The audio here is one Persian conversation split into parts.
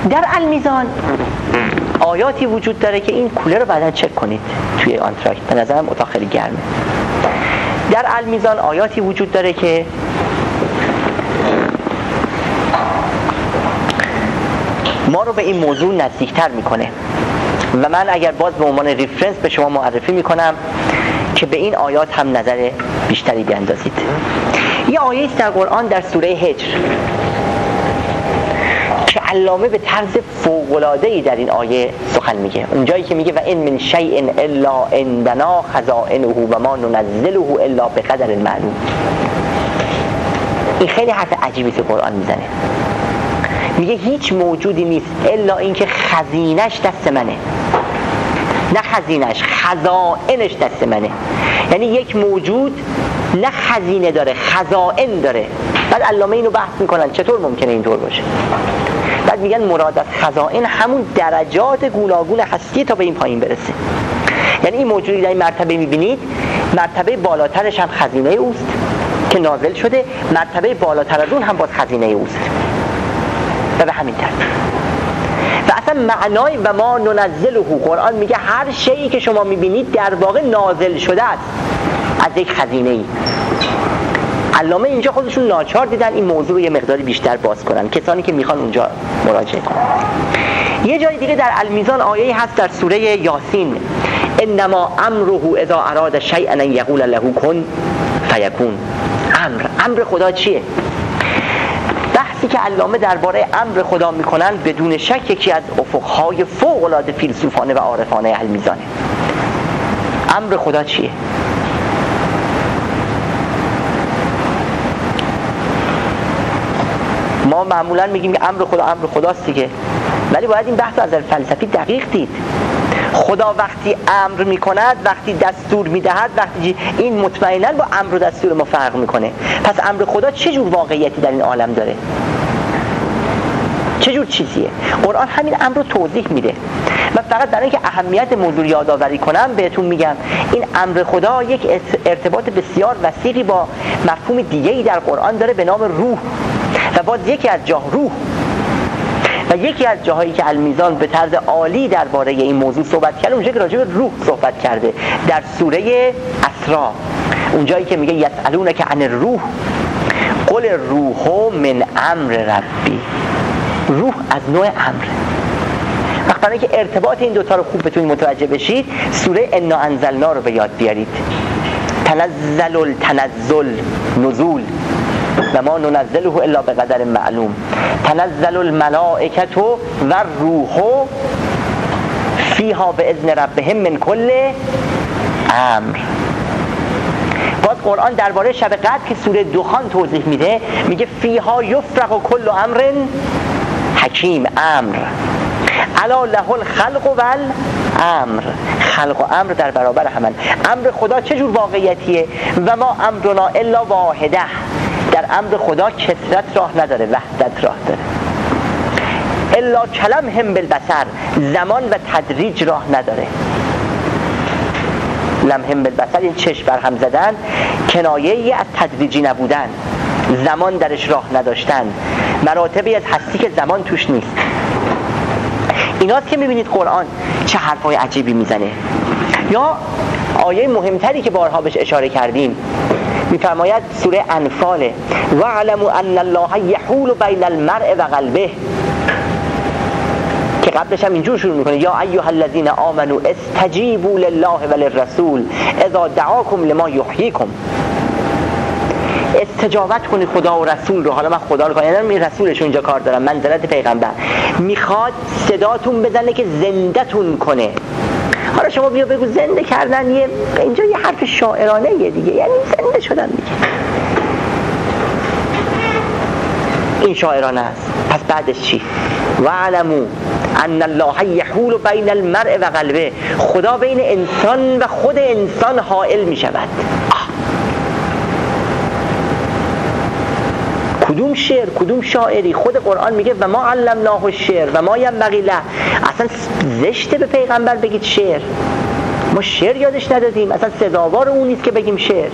در المیزان آیاتی وجود داره که این کولر رو بعداً چک کنید توی آنتراکت، به نظرم اتاق خیلی گرمه. در المیزان آیاتی وجود داره که ما رو به این موضوع نزدیکتر میکنه و من اگر باز به عنوان ریفرنس به شما معرفی میکنم که به این آیات هم نظر بیشتری بیندازید. یه آیه است در قرآن در سوره هجر که علامه به طرز فوق‌العاده‌ای در این آیه سخن میگه. اونجایی که میگه و ان من شیء الا عندنا خزائنه و ما ننزله الا بقدر معلوم. این خیلی حرف عجیبی تو قرآن میزنه. میگه هیچ موجودی نیست الا اینکه خزینش دست منه. نه خزینش، خزائنش دست منه. یعنی یک موجود نه خزینه داره، خزائن داره. بعد علامه اینو بحث میکنن چطور ممکنه اینطور باشه. بعد میگن مراد از خزائن همون درجات گوناگون هستی تا به این پایین برسه. یعنی این موجودی در این مرتبه میبینید، مرتبه بالاترش هم خزینه اوست که نازل شده، مرتبه بالاتر از اون هم باز خزینه اوست و به همین ترتیب. و اصلا معنای و ما ننزله، قرآن میگه هر شیئی که شما میبینید در واقع نازل شده است از یک خزینه‌ای. علامه اینجا خودشون ناچار دیدن این موضوع رو یه مقداری بیشتر باز کنن، کسانی که میخوان اونجا مراجعه کنن. یه جای دیگه در المیزان آیه‌ای هست در سوره یاسین، انما امره اذا اراد شیئا ان یقول له کن فیکون. امر خدا چیه؟ بحثی که علامه درباره امر خدا میکنن بدون شک یکی از افقهای فوق‌العاده فیلسوفانه و عارفانه المیزانه. امر خدا چیه؟ ما معمولا میگیم که امر خداست دیگه، ولی باید این بحث از فلسفی دقیق دید. خدا وقتی امر میکند، وقتی دستور میدهد، وقتی این مطمئنا با امر و دستور ما فرق میکنه. پس امر خدا چه جور واقعیتی در این عالم داره؟ چه جور چیزیه؟ قرآن همین امر رو توضیح میده. و فقط برای اینکه اهمیت موضوع یادآوری کنم بهتون میگم این امر خدا یک ارتباط بسیار وسیعی با مفهوم دیگه‌ای در قرآن داره به نام روح. و باز یکی از روح و یکی از جاهایی که المیزان به طرز عالی درباره این موضوع صحبت کرده اونجایی که راجع به روح صحبت کرده در سوره اسراء، اونجایی که میگه یسألونک عن الروح قل الروح من امر ربی. روح از نوع امر. وقتی برای که ارتباط این دوتا رو خوب بتونید متوجه بشید، سوره انا انزلنا رو به یاد بیارید. تنزل التنزل، نزول، و ما ننزله الا بقدر معلوم. تنزل الملائکه و الروح فیها باذن ربهم من کل امر. باز قرآن درباره شب قدر که سوره دخان توضیح میده میگه فیها یفرق کل امر حکیم. امر الا له الخلق و الامر. خلق و امر در برابر همن. امر خدا چه جور واقعیتیه؟ و ما امرنا الا واحده. در امر خدا کثرت راه نداره، وحدت راه داره. الا کلمهم بالبصر، زمان و تدریج راه نداره. لمهم بالبصر این چشم برهم زدن کنایه‌ای از تدریجی نبودن، زمان درش راه نداشتن، مراتبی از هستی که زمان توش نیست. ایناست که میبینید قرآن چه حرفای عجیبی میزنه. یا آیه مهمتری که بارها بهش اشاره کردیم میفرماید سوره انفال واعلموا ان الله یحول بین المرء و قلبه، که قبلش هم اینجور شروع میکنه یا ایها الذین آمنوا استجیبوا لله وللرسول اذا دعاکم لما یحییکم. استجابت کنی خدا و رسول رو. حالا من خدا رو کنم، یعنی رسولش اونجا کار دارم، منزلت پیغمبر میخواد صداتون بزنه که زنده‌تون کنه. حالا شما بیا بگو زنده کردن اینجا یه حرف شاعرانه یه دیگه، یعنی زنده شدن دیگه. این شاعرانه است. پس بعدش چی؟ وعلموا ان الله یحول بین المرء و قلبه. خدا بین انسان و خود انسان حائل می شود. کدوم شعر، کدوم شاعری؟ خود قرآن میگه و ما علمناه الشعر و ما ینبغی له. اصلا زشته به پیغمبر بگید شعر. ما شعر یادش ندادیم، اصلا سزاوار اون نیست که بگیم شعر.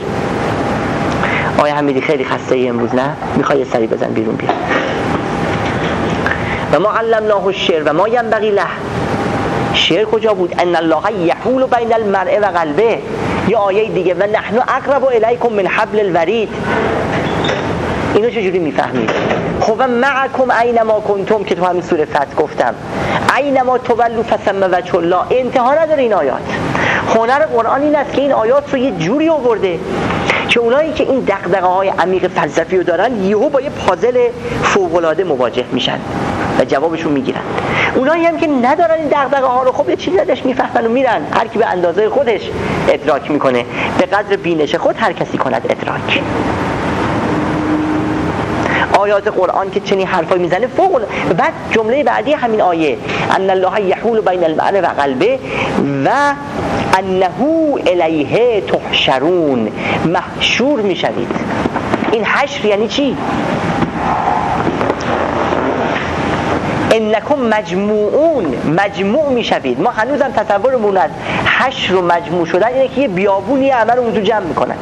آیا حمیدی خیلی خسته ای امروز؟ نه؟ میخوای یه سری بزن بیرون بیا. و ما علمناه الشعر و ما ینبغی له. شعر کجا بود؟ ان الله یحول بین المرء و قلبه. یا آیه دیگه و نحن اقرب الیکم من حبل الورید. اینو چجوری میفهمید؟ خب معکم اینما کنتم که تو همین سوره فتح گفتم اینما تولوا فثم وجه الله. انتها نداره این آیات. هنر قرآن این است که این آیات رو یه جوری آورده که اونایی که این دغدغه‌های عمیق فلسفی رو دارن یهو با یه پازل فوق‌العاده مواجه میشن و جوابشون میگیرن. اونایی هم که ندارن این دغدغه‌ها رو خب یه چیزی ازش میفهمن و میرن. هر کی به اندازه خودش ادراک میکنه، به قدر بینش خود هر کسی کند ادراک. آیات قرآن که چنین حرفایی میزنه فوق. بعد جمله بعدی همین آیه ان الله یحول بین المرء و قلبه و انه الیه تحشرون، محشور میشوید. این حشر یعنی چی؟ انکم مجموعون، مجموع میشوید. ما هنوزم تصورمون از حشر و مجموع شدن اینه که یه بیابونی همه رو اونجا جمع میکنن.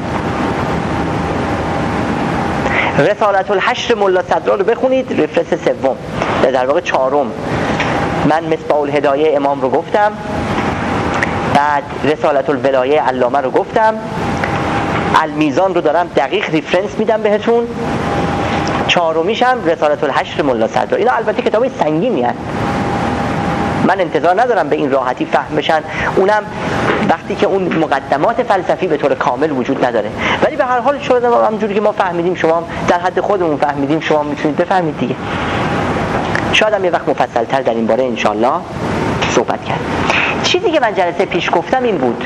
رسالت الحشر ملا صدرا رو بخونید، رفرنس سوم، در واقع چهارم. من مصباح الهدایه امام رو گفتم، بعد رسالت الولایه علامه رو گفتم، المیزان رو دارم دقیق ریفرنس میدم بهتون، چهارمیشم رسالت الحشر ملا صدرا. اینا البته کتابای سنگینی هست، من انتظار ندارم به این راحتی فهم بشن، اونم وقتی که اون مقدمات فلسفی به طور کامل وجود نداره. ولی به هر حال شده همونجوری که ما فهمیدیم، شما در حد خودمون فهمیدیم، شما میتونید بفهمید دیگه. شاید هم یه وقت مفصل‌تر در این باره انشالله صحبت کرد. چیزی که من جلسه پیش گفتم این بود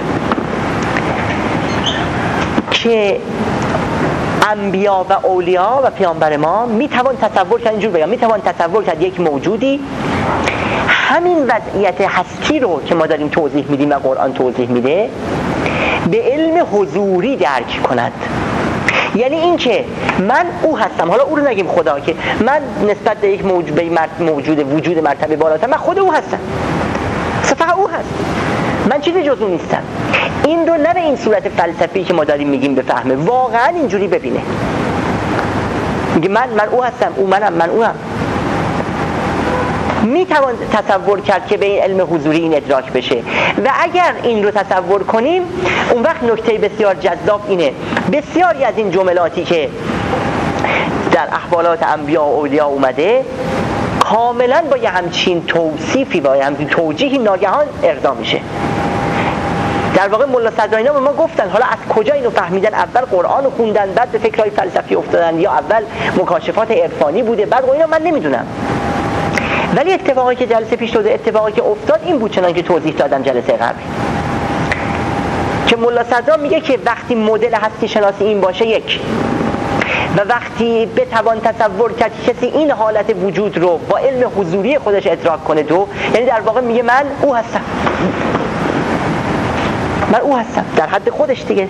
که انبیا و اولیا و پیامبر ما میتوان تصور کرد، اینجور بگم، میتوان تصور کرد یک موجودی همین وضعیت هستی رو که ما داریم توضیح میدیم و قرآن توضیح میده به علم حضوری درک کند. یعنی این که من او هستم، حالا او رو نگیم خدا، که من نسبت به یک موجود وجود مرتبه بالاتر، من خود او هستم، فقط او هست، من چیزی جز اون نیستم. این رو نه به این صورت فلسفی که ما داریم میگیم بفهمه، واقعا اینجوری ببینه، میگه من او هستم، او منم، من او هم. میتوان تصور کرد که به این علم حضوری این ادراک بشه و اگر این رو تصور کنیم اون وقت نکته بسیار جذاب اینه بسیاری از این جملاتی که در احوالات انبیا و اولیا اومده کاملا با یه همچین توصیفی، با یه همچین توجیهی ناگهان ارضا میشه. در واقع ملا صدراینا به ما گفتن، حالا از کجا اینو فهمیدن؟ اول قرآن رو خوندن، بعد به فکرهای فلسفی افتادن، یا اول مکاشفات عرفانی بوده، بعد اینا من نمیدونم. ولی اتفاقی که جلسه پیش شده، اتفاقی که افتاد این بود، چنان که توضیح دادم جلسه قبل، که ملا صدرا میگه که وقتی مدل هستی شناسی این باشه یک، و وقتی بتوان تصور کرد کسی این حالت وجود رو با علم حضوری خودش ادراک کنه دو، یعنی در واقع میگه من او هستم، من او هستم در حد خودش دیگه.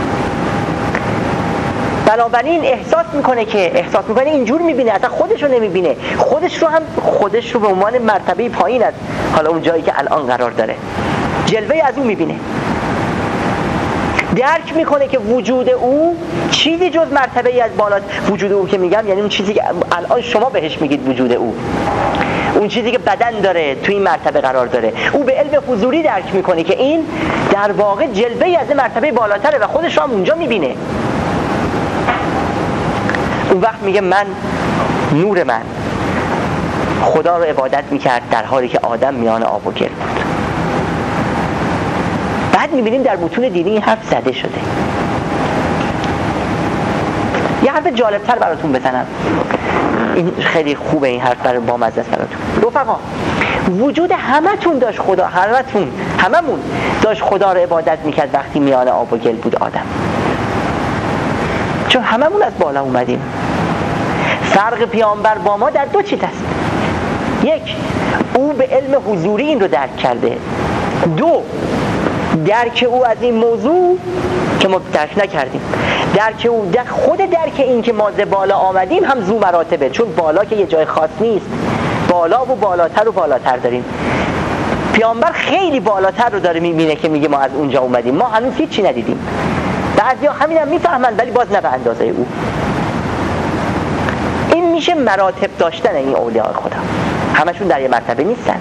بنابراین احساس میکنه اینجور میبینه، اصلا خودش رو نمیبینه، خودش رو به عنوان مرتبه پایین از حالا اون جایی که الان قرار داره جلوه از اون میبینه. درک میکنه که وجود او چیزی جز مرتبه از بالا، وجود او که میگم یعنی اون چیزی که الان شما بهش میگید وجود او، اون چیزی که بدن داره تو این مرتبه قرار داره، او به علم حضوری درک میکنه که این در واقع جلوه از مرتبه بالاتره و خودش رو هم اونجا میبینه. اون وقت میگه من نور من خدا رو عبادت میکرد در حالی که آدم میان آب و گل بود. بعد میبینیم در متون دینی این حرف زده شده. یه حرف جالبتر براتون بزنم، این خیلی خوبه، این حرف برای بامزه است براتون. رفقا وجود هممون داشت خدا رو عبادت میکرد وقتی میان آب و گل بود آدم، چون هممون از بالا اومدیم. فرق پیامبر با ما در دو چیز است: یک، او به علم حضوری این رو درک کرده، دو، درک او از این موضوع که ما درک نکردیم، درک او خود درک این که ما ز بالا آمدیم هم زو مراتبه، چون بالا که یه جای خاص نیست، بالا و بالاتر و بالاتر داریم. پیامبر خیلی بالاتر رو داره میبینه که میگه ما از اونجا اومدیم، ما هنوز هیچی ندیدیم. بعضیا همین هم میفهمن ولی باز نه به اندازه او. این میشه مراتب داشتن این اولیاء خدا. همشون در یه مرتبه نیستن.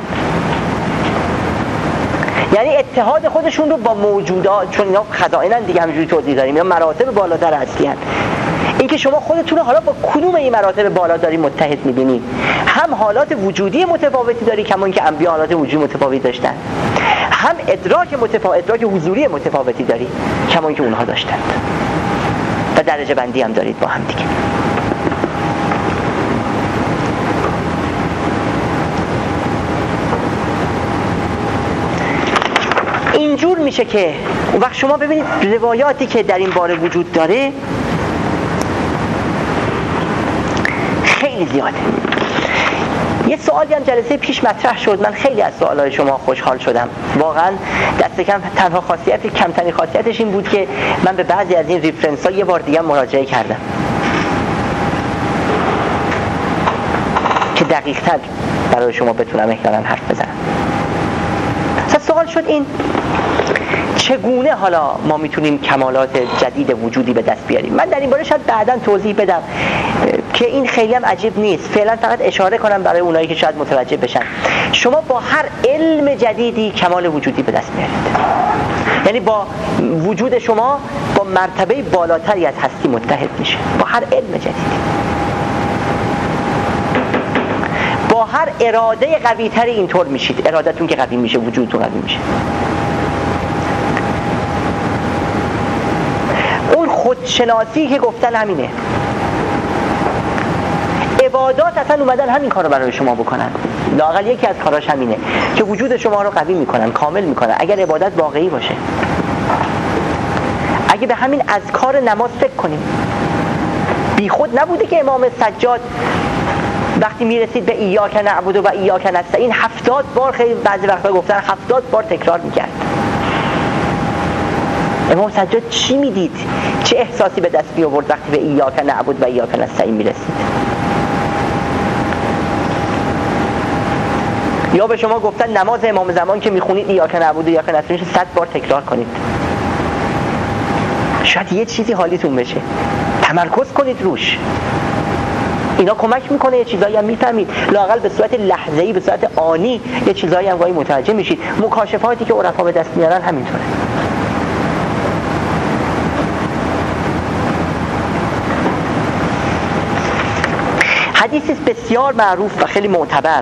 یعنی اتحاد خودشون رو با موجودات، چون اینا خزائنن دیگه، همینجوری توضیح داریم، اینا مراتب بالاتر هستی هستن. اینکه شما خودتون رو حالا با کدوم این مراتب بالاتری متحد می‌بینید، هم حالات وجودی متفاوتی داری کما اینکه انبیا حالات وجودی متفاوتی داشتن، هم ادراک حضوری متفاوتی داری کما اینکه اونها داشتند، و درجه بندی هم دارید با هم دیگه. اینجور میشه که اون وقت شما ببینید روایاتی که در این باره وجود داره خیلی زیاده. یه سوالی هم جلسه پیش مطرح شد، من خیلی از سوالای شما خوشحال شدم واقعا. دست کم تنها کمترین خاصیتش این بود که من به بعضی از این ریفرنس ها یه بار دیگه مراجعه کردم که دقیق تر برای شما بتونم احتمالاً حرف بزنم. سوال شد این چگونه حالا ما میتونیم کمالات جدید وجودی به دست بیاریم. من در این باره شاید بعداً توضیح بدم که این خیلی هم عجیب نیست، فعلا فقط اشاره کنم برای اونایی که شاید متوجه بشن. شما با هر علم جدیدی کمال وجودی به دست میارید، یعنی با وجود شما با مرتبه بالاتری از هستی متحد میشه، با هر علم جدیدی، با هر اراده قوی تری اینطور میشید. ارادتون که قوی میشه وجودتون قوی میشه. اون خودشناسی که گفتن همینه. عبادات اصلا اومدن همین کارو برای شما بکنن. لااقل یکی از کاراش همینه که وجود شما رو قوی میکنن، کامل میکنن. اگر عبادت واقعی باشه، اگه به همین اذکار نماز فکر کنیم، بی خود نبوده که امام سجاد وقتی میرسید به ایاک نعبد و ایاک نستعین 70 بار، خیلی بعضی وقتا گفتن 70 بار تکرار میکرد. امام سجاد چی میدید؟ چه احساسی به دست می آورد وقتی به ایاک نعبد و ایاک نستعین میرسید؟ یا به شما گفتن نماز امام زمان که میخونید ایاک نعبد و ایاک نستعین 100 بار تکرار کنید، شاید یه چیزی حالیتون بشه، تمرکز کنید روش. اینا کمک میکنه، یه چیزایی هم میفهمید، لااقل به صورت لحظه‌ای، به صورت آنی یه چیزایی هم گاهی متوجه میشید. مکاشفاتی که عرفا به دست میارن همینطوره. حدیثی بسیار معروف و خیلی معتبر،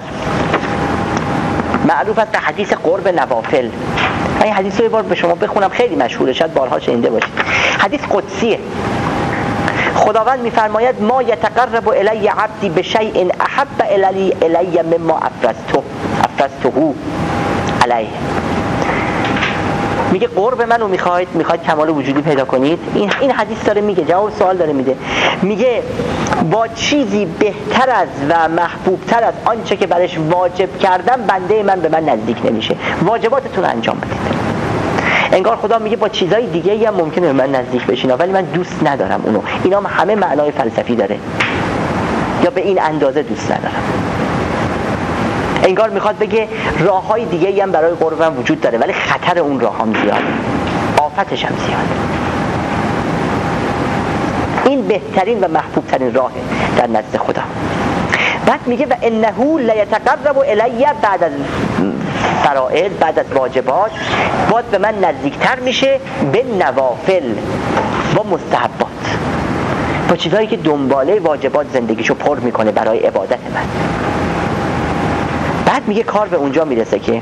معروف است به حدیث قرب نوافل. من این حدیث رو یه بار به شما بخونم، خیلی مشهوره، شاید بارها شنیده باشید. حدیث قدسیه. خداوند میفرماید ما یتقرب الی عبدی بشیء احب الی مما افرزته علیه. میگه قرب منو میخواید کمال وجودی پیدا کنید. این حدیث داره میگه، جواب سوال داره میده. میگه با چیزی بهتر از و محبوبتر از آنچه که برش واجب کردم بنده من به من نزدیک نمیشه. واجباتتون انجام بدید. انگار خدا میگه با چیزای دیگه هم ممکنه به من نزدیک بشین، ولی من دوست ندارم اونو. اینا همه معنای فلسفی داره، یا به این اندازه دوست ندارم. انگار میخواد بگه راههای دیگه هم برای قربم وجود داره، ولی خطر اون راه هم زیاده، آفتش هم زیاده. این بهترین و محبوب ترین راهه در نزد خدا. بعد میگه و انه لیتقرب الی بعد از فرائض، بعد از واجبات، باید به من نزدیکتر میشه به نوافل، با مستحبات، با چیزهایی که دنباله واجبات زندگیشو پر میکنه برای عبادت من. بعد میگه کار به اونجا میرسه که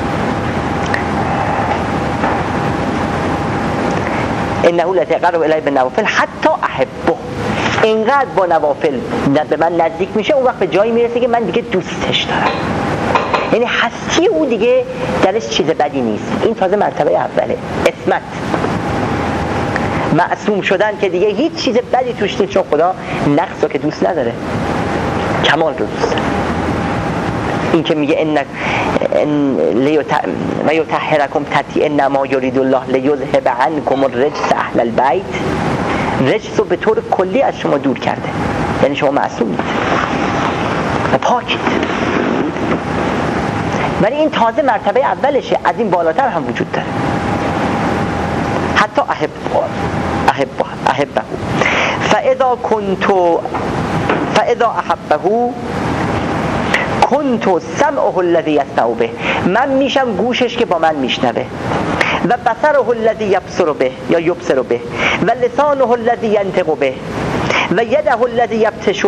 انه لیتقرب الی بالنوافل حتی احبه. اینقدر با نوافل به من نزدیک میشه، اون وقت به جایی میرسه که من دیگه دوستش دارم. یعنی هستی او دیگه درش چیز بدی نیست. این تازه مرتبه اوله، اسمت، معصوم شدن که دیگه هیچ چیز بدی توش نیست، چون خدا نقص رو که دوست نداره، کمال رو دوست داره. این که میگه و یطهرکم تطهیرا انما یرید الله لیذهب عنکم الرجس اهل البیت، رجس رو به طور کلی از شما دور کرده، یعنی شما معصومید و پاکید. ولی این تازه مرتبه اولشه، از این بالاتر هم وجود داره. حتی احبه فاذا احبه کنت سمعه الذی یسمع به، من میشم گوشش که با من میشنوه، و بصره الذی یبصر به یا یبصر به، و لسانه الذی ینطق به، و یده الذی یبطش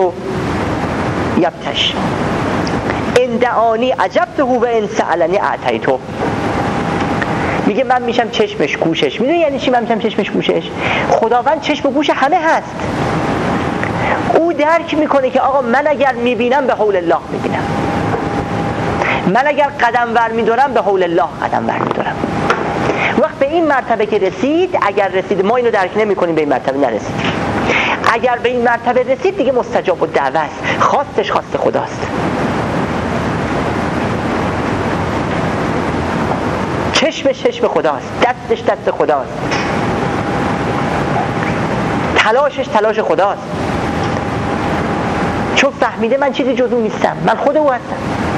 ان دعانی عجبته و ان سألنی اعطیته. میگه من میشم چشمش گوشش. میدونی یعنی چی من میشم چشمش گوشش؟ خداوند چشم و گوش همه هست. او درک میکنه که آقا من اگر میبینم به حول الله میبینم، من اگر قدم ور میدارم به حول الله قدم ور میدارم. وقت به این مرتبه که رسید، اگر رسید، ما اینو درک نمیکنیم، به این مرتبه نرسید، اگر به این مرتبه رسید دیگه مستجاب الدعوه است، خواستش خواست خداست. چشمش چشم خداست، دستش دست خداست، تلاشش تلاش خداست، چون فهمیده من چیزی جز اون نیستم، من خود او هستم،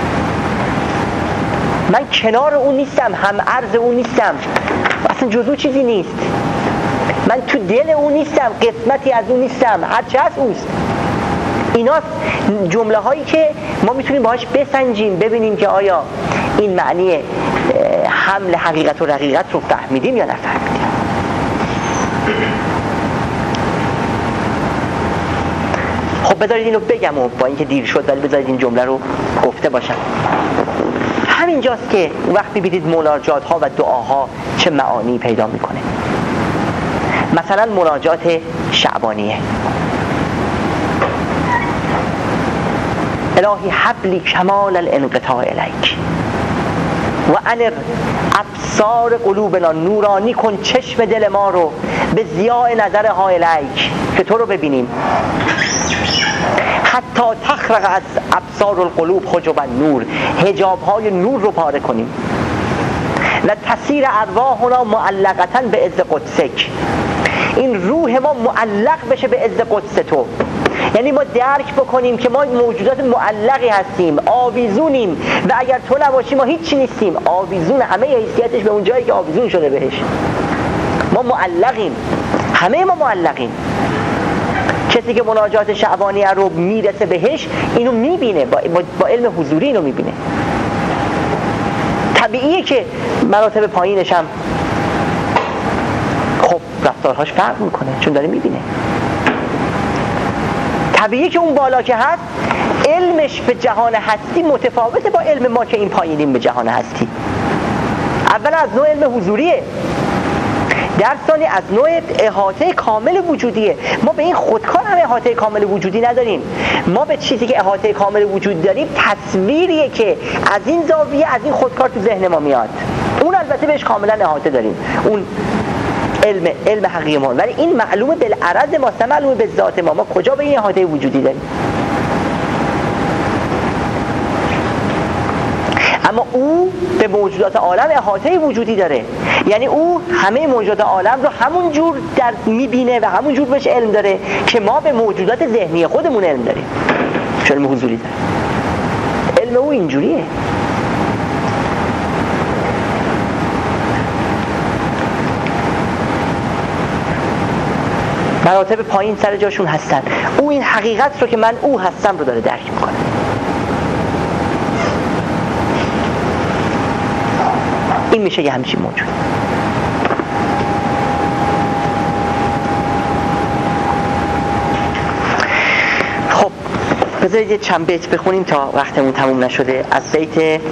من کنار اون نیستم، هم عرض اون نیستم، اصلا جز او چیزی نیست، من تو دل اون نیستم، قسمتی از اون نیستم، هرچه از اوست. اینا جمله هایی که ما میتونیم باهاش بسنجیم، ببینیم که آیا این معنی حمل حقیقت و رقیقت رو فهمیدیم یا نفهمیدیم. خب بذارید اینو بگم و با اینکه دیر شد ولی بذارید این جمله رو گفته باشم. همینجاست که وقت ببینید مناجات ها و دعاها چه معانی پیدا میکنه. مثلا مناجات شعبانیه، الهی حبلی کمال الانقطاع الیک و انر ابصار قلوبنا، نورانی کن چشم دل ما رو به ضیاء نظرها الیک، که تو رو ببینیم، حتی تخرق از ابصار القلوب حجب النور، حجاب های نور رو پاره کنیم، و تسیر ارواحنا معلقتاً به عز قدسک، این روح ما معلق بشه به عز قدس تو. یعنی ما درک بکنیم که ما موجودات معلقی هستیم، آویزونیم، و اگر تو نباشی ما هیچی نیستیم، آویزون، همه حیثیتش به اون جایی که آویزون شده بهش. ما معلقیم، همه ما معلقیم. کسی که مناجات شعبانیه رو میرسه بهش اینو میبینه، با علم حضوری اینو میبینه. طبیعیه که مراتب پایینش هم خب رفتارهاش فرق میکنه، چون داره میبینه. طبیعیه که اون بالا که هست علمش به جهان هستی متفاوته با علم ما که این پایینیم به جهان هستی. اول از نوع علم حضوریه، در ثانی از نوع احاطه کامل وجودیه. ما به این خودکار هم احاطه کامل وجودی نداریم، ما به چیزی که احاطه کامل وجود داریم تصویریه که از این زاویه از این خودکار تو ذهن ما میاد، اون البته بهش کاملا احاطه داریم، اون علم حقیقی ما، ولی این معلومه بالعرض ما، نه معلومه به ذات ما. ما کجا به این احاطه وجودی داریم؟ اما او به موجودات عالم احاطه وجودی داره، یعنی او همه موجودات عالم رو همون جور در میبینه و همون جور بهش علم داره که ما به موجودات ذهنی خودمون علم داریم، چون علم حضوری داره. علم او اینجوریه. مراتب پایین سر جاشون هستن، او این حقیقت رو که من او هستم رو داره درک میکنه. این میشه یه همچین موجود. خب بذارید یه چند بیت بخونیم تا وقتمون تموم نشده. از بیت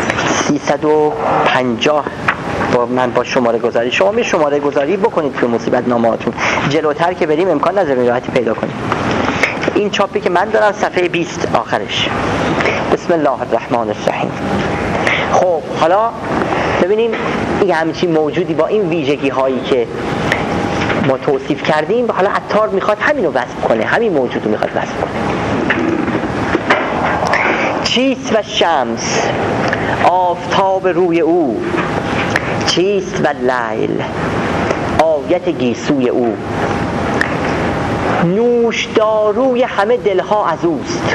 350 من با شماره گذاری، شما می شماره گذاری بکنید توی مصیبت نامه‌هاتون، جلوتر که بریم امکان نداره راحتی پیدا کنید. این چاپی که من دارم صفحه 20 آخرش. بسم الله الرحمن الرحیم. خب حالا ببینیم این همچین موجودی با این ویژگی هایی که ما توصیف کردیم، حالا عطار میخواد همینو وصف کنه، همین موجود رو میخواد وصف کنه. چیست و شمس آفتاب روی او، چیست و لیل آیت گیسوی او، نوش داروی همه دلها از اوست،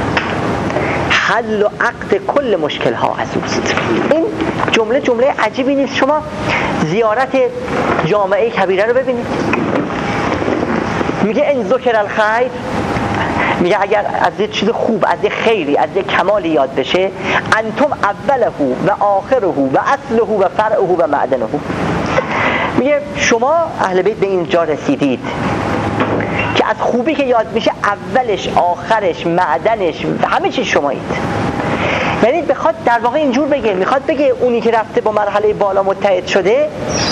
حل و عقد کل مشکلها از اوست. این جمله عجیبی نیست؟ شما زیارت جامعه کبیره رو ببینید، میگه ان ذکر الخیر، میگه اگر از یه چیز خوب، از یه خیری، از یه کمالی یاد بشه، انتم اوله و آخره و اصله و فرعه و معدنه. میگه شما اهل بیت به اینجا رسیدید که از خوبی که یاد میشه اولش، آخرش، معدنش، همه چیز شمایید. یعنی بخواد در واقع اینجور بگه، میخواد بگه اونی که رفته با مرحله بالا متحد شده،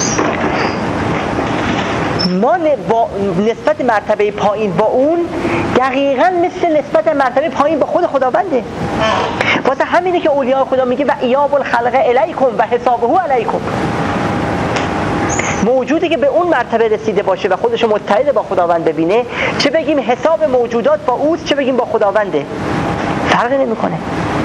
ما با نسبت مرتبه پایین با اون دقیقاً مثل نسبت مرتبه پایین با خود خداونده. واسه همینه که اولیاء خدا میگه و ایاب الخلق الیکم و حسابه علیکم. موجودی که به اون مرتبه رسیده باشه و خودشو متحد با خداوند ببینه، چه بگیم حساب موجودات با اوست، چه بگیم با خداونده، فرقی نمیکنه.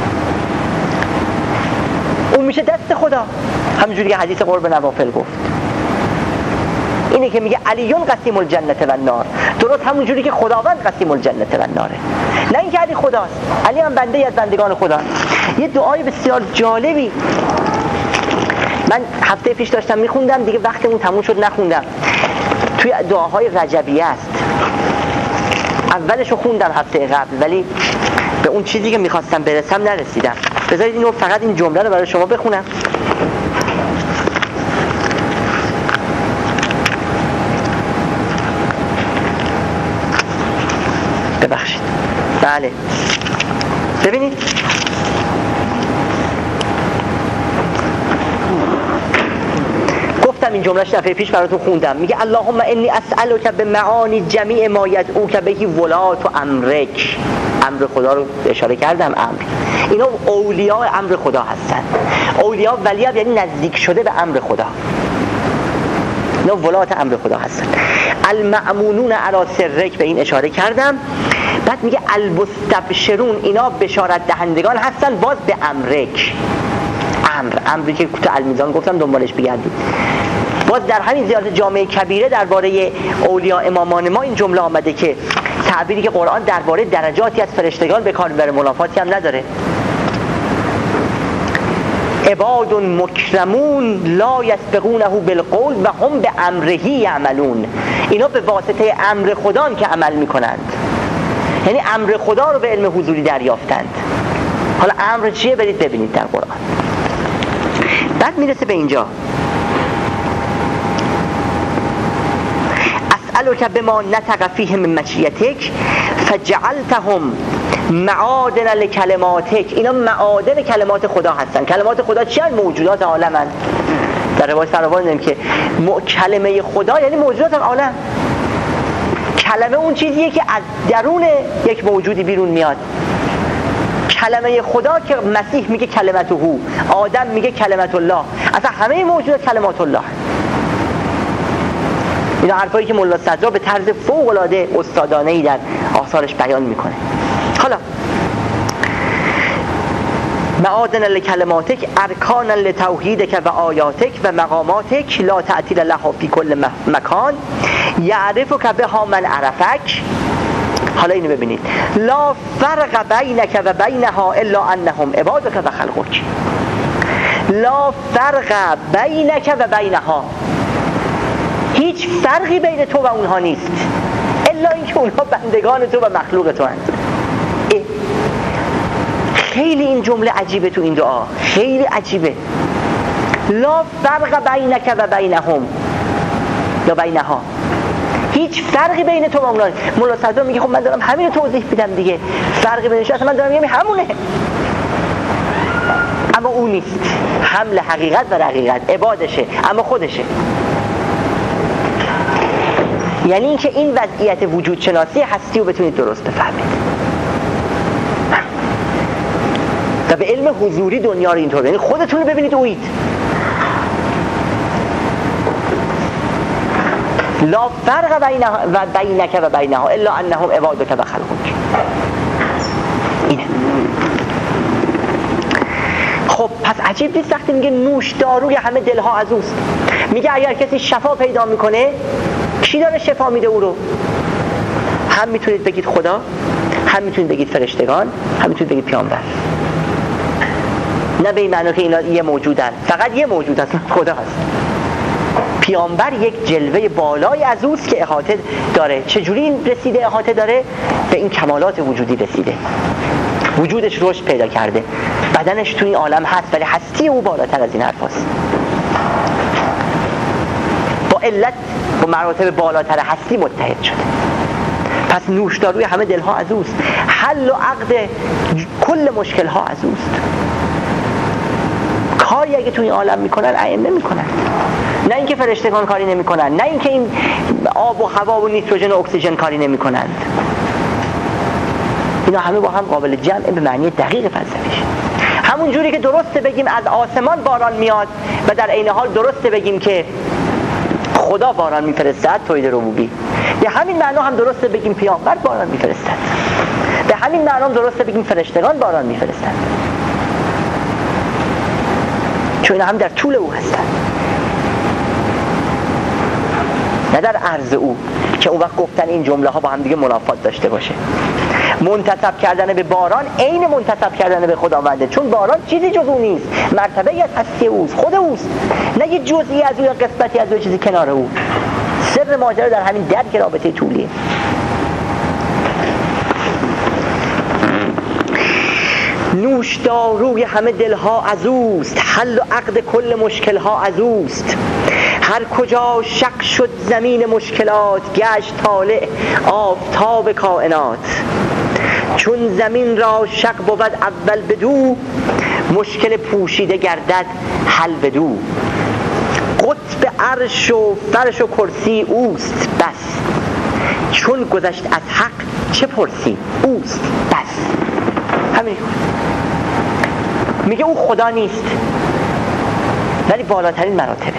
اون میشه دست خدا، همونجوری که حدیث قرب نوافل گفت. اینه که میگه علیون قسیم الجنة و النار، درست همونجوری که خداوند قسیم الجنة و الناره، نه اینکه علی خداست. علی هم بنده از بندگان خدا. یه دعای بسیار جالبی من هفته پیش داشتم میخوندم، دیگه وقتمون تموم شد نخوندم. توی دعاهای رجبیه است. اولشو خوندم هفته قبل ولی به اون چیزی که میخواستم برسم نرسیدم. بذارید اینو فقط این جمله رو برای شما بخونم. ببخشید. بله. ببینید. گفتم این جملهش دفعه پیش براتون خوندم. میگه اللهم انی اسألک بمعانی جمیع ما یدعوک بهی ولات و امرک. امر خدا رو اشاره کردم. امر اینا اولیاء امر خدا هستن. اولیاء ولی‌ها یعنی نزدیک شده به امر خدا. اینا ولات امر خدا هستن. المأمونون علی سرک به این اشاره کردم. بعد میگه المستبشرون، اینا بشارت دهندگان هستن باز به امرک. امری که تو المیزان گفتم دنبالش بگردید. باز در همین زیارت جامعه کبیره درباره اولیاء امامان ما این جمله آمده که تعبیری که قرآن درباره درجاتی از فرشتگان به کار میبره، منافاتی هم نداره. عباد مکرمون لا یسبقونه بالقول و هم به امره یعملون. اینا به واسطه امر خدا که عمل میکنند، یعنی امر خدا رو به علم حضوری دریافتند. حالا امر چیه برید ببینید در قرآن. بعد میرسه به اینجا اسألک بما نطق فیه من مشیتک فجعلتهم معادن لکلماتک. اینا معادن کلمات خدا هستن. کلمات خدا چی هستن؟ موجودات عالمن. در روایت فراوان می‌بینیم که کلمه خدا یعنی موجودات عالم. کلمه اون چیزیه که از درون یک موجودی بیرون میاد. کلمه خدا که مسیح میگه کلمته، آدم میگه کلمت الله، اصلا همه موجودات کلمات الله. اینا حرفایی که مولا صدرا به طرز فوق‌العاده استادانه‌ای در آثارش بیان میکنه. حالا معادن لکلماتک ارکانا لتوحیدک و آیاتک و مقاماتک لا تعطیل لها فی کل مکان یعرفک بها من عرفک. حالا اینو ببینید. لا فرق بینک و بینها الا انهم عبادک و خلقک. لا فرق بینک و بینها، هیچ فرقی بین تو و اونها نیست الا اینکه اونها بندگان تو و مخلوق تو هستند. خیلی این جمله عجیبه تو این دعا، خیلی عجیبه. لا فرق بینک و بینهم یا بینها، هیچ فرقی بین تو و اونها. مولا صدرا میگه خب من دارم همین رو توضیح میدم دیگه، فرقی بینش اصلا من دارم میگم همونه، اما اون نیست. حمل حقیقت و رقیقت عبادشه اما خودشه. یعنی اینکه این وضعیت وجود شناسی هستی رو بتونید درست بفهمید و به علم حضوری دنیا رو اینطور، یعنی خودتون رو ببینید اوید. لا فرق بینک و بینها الا انهم عبادک و خلقک. اینه. خب پس عجیب نیست وقتی میگه نوشداروی همه دلها از اوست. میگه اگر کسی شفا پیدا میکنه، کی داره شفا میده او رو؟ هم میتونید بگید خدا، هم میتونید بگید فرشتگان، هم میتونید بگید پیامبر. نه به این معنی که اینا یه موجودن، فقط یه موجود هست، خدا هست. پیامبر یک جلوه بالای از اوست که احاطه داره. چجوری این رسیده احاطه داره؟ به این کمالات وجودی رسیده، وجودش رشد پیدا کرده، بدنش توی این عالم هست ولی هستی او بالاتر از این حرف هست. با علت با مراتب بالاتر هستی متحد شده. پس نوشداروی همه دلها از اوست، حل و عقد کل مشکلها از اوست. کاری اگه توی این عالم میکنن ائمه میکنن، نه اینکه فرشتگان کاری نمیکنن، نه اینکه این آب و هوا و نیتروژن و اکسیژن کاری نمیکنند. اینا همه با هم قابل جمع به معنی دقیق فلسفیش. همون جوری که درسته بگیم از آسمان باران میاد و در عین حال درسته بگیم که خدا باران میفرستد، توحید ربوبی. به همین معنا هم درسته بگیم پیامبر باران میفرستد، به همین معنا هم درسته بگیم فرشتگان باران میفرستند، چون اینا هم در طول او هستند، نه در عرض او که اون وقت گفتن این جمله ها با هم دیگه منافات داشته باشه. منتسب کردن به باران عین منتسب کردن به خداونده، چون باران چیزی جز اون نیست، مرتبه‌ای از هستی اوست، خود اوست، نه یه جزئی از او یا قسمتی از او، چیزی کنار او. سر ماجرا در همین درک رابطه طولیه. نوشداروی همه دلها از اوست، حل و عقد کل مشکلها از اوست. هر کجا شق شد زمین مشکلات، گشت طالع آفتاب کائنات. چون زمین را شق بود اول بدو، مشکل پوشیده گردد حل بدو. قطب عرش و فرش و کرسی اوست بس، چون گذشت از حق چه پرسی اوست بس. همین میگه او خدا نیست ولی بالاترین مراتبه.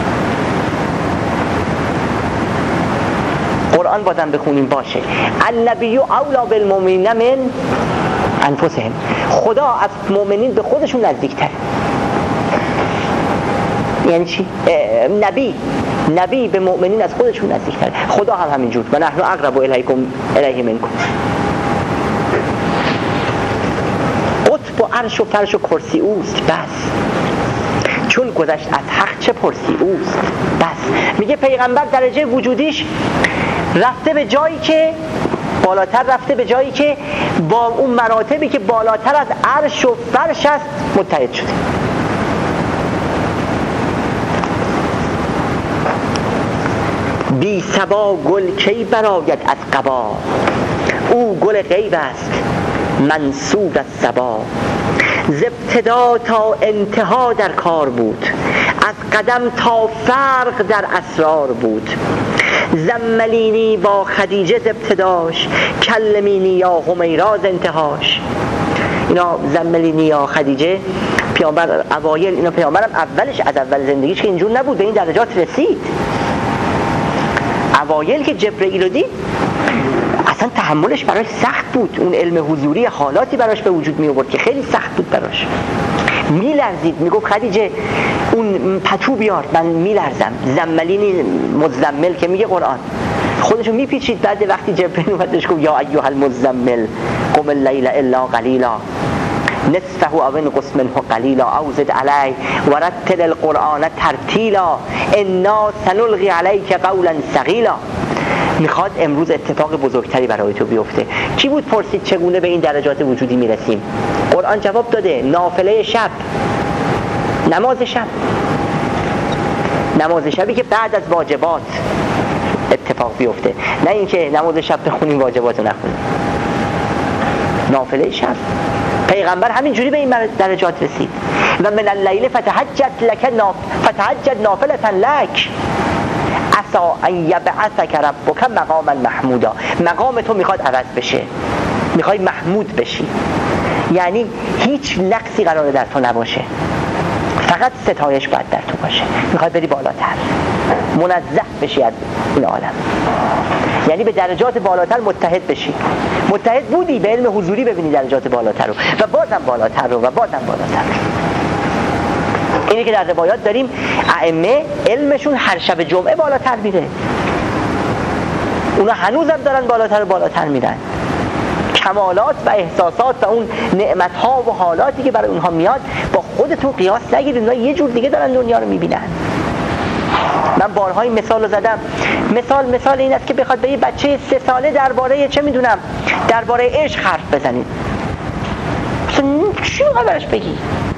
قرآن بازم بخونیم باشه، النبی اولا بالمؤمنین من انفسهم. خدا از مؤمنین به خودشون نزدیکتره. یعنی چی؟ نبی به مؤمنین از خودشون نزدیکتره. خدا هم همینجور، و نحن اقرب الیه منکم. قطب و عرش و فرش و کرسی اوست بس، چون گذشت از حق چه پرسی اوست بس. میگه پیغمبر درجه وجودیش رفته به جایی که بالاتر، رفته به جایی که با اون مراتبی که بالاتر از عرش و فرش است متحد شده. بی صبا گل کی براید از قبا، او گل غیب است منصور از صبا. ز ابتدا تا انتها در کار بود، از قدم تا فرق در اسرار بود. زملینی با خدیجه ز ابتداش، کلمینی یا همیراز انتهاش. اینا زملینی یا خدیجه پیامبر اوایل، اینا پیامبرم اولش از اول زندگیش که اینجور نبود، به این درجات رسید. اوایل که جبرئیل رو دید اصلا تحملش براش سخت بود، اون علم حضوری حالاتی براش به وجود می آورد که خیلی سخت بود براش. میلرزید، میگفت خدیجه اون پتو بیار، من میلرزم. زملینی مزمل که میگه قرآن خودشو میپیچید. بعد وقتی جبرئیل اومدش گفت یا ایها المزمل قم اللیل الا قلیلا نصفه او انقص منه قلیلا او زد علی ورتل القرآن ترتیلا انا سنلقی علیک قولا ثقیلا. میخواد امروز اتفاق بزرگتری برای تو بیفته. کی بود پرسید چگونه به این درجات وجودی میرسیم؟ قرآن جواب داده، نافله شب، نماز شب، نماز شبی که بعد از واجبات اتفاق بیفته، نه اینکه نماز شب بخونیم واجبات رو نخونیم. نافله شب. پیغمبر همینجوری به این درجات رسید. و من اللیل فتهجد نافلة لک عسا ان یبعثک ربک مقاما محمودا. مقام تو میخواد عوض بشه، میخوای محمود بشی، یعنی هیچ نقصی قراره در تو نباشه، فقط ستایش باید در تو باشه. میخوای بری بالاتر، منزه بشی از این عالم، یعنی به درجات بالاتر متحد بشی. متحد بودی، به علم حضوری ببینی درجات بالاتر رو و بازم بالاتر رو و بازم بالاتر. اینی که در روایات داریم ائمه علمشون هر شب جمعه بالاتر میره، اونا هنوزم دارن بالاتر و بالاتر میرن. کمالات و احساسات و اون نعمت‌ها و حالاتی که برای اونها میاد با خودتون قیاس نگیرید، اونا یه جور دیگه دارن دنیا رو میبینن. من بارهای مثال رو زدم. مثال این است که بخواد به یه بچه 3 ساله درباره چه میدونم درباره عشق حرف بزنید، چی خبرش بگی؟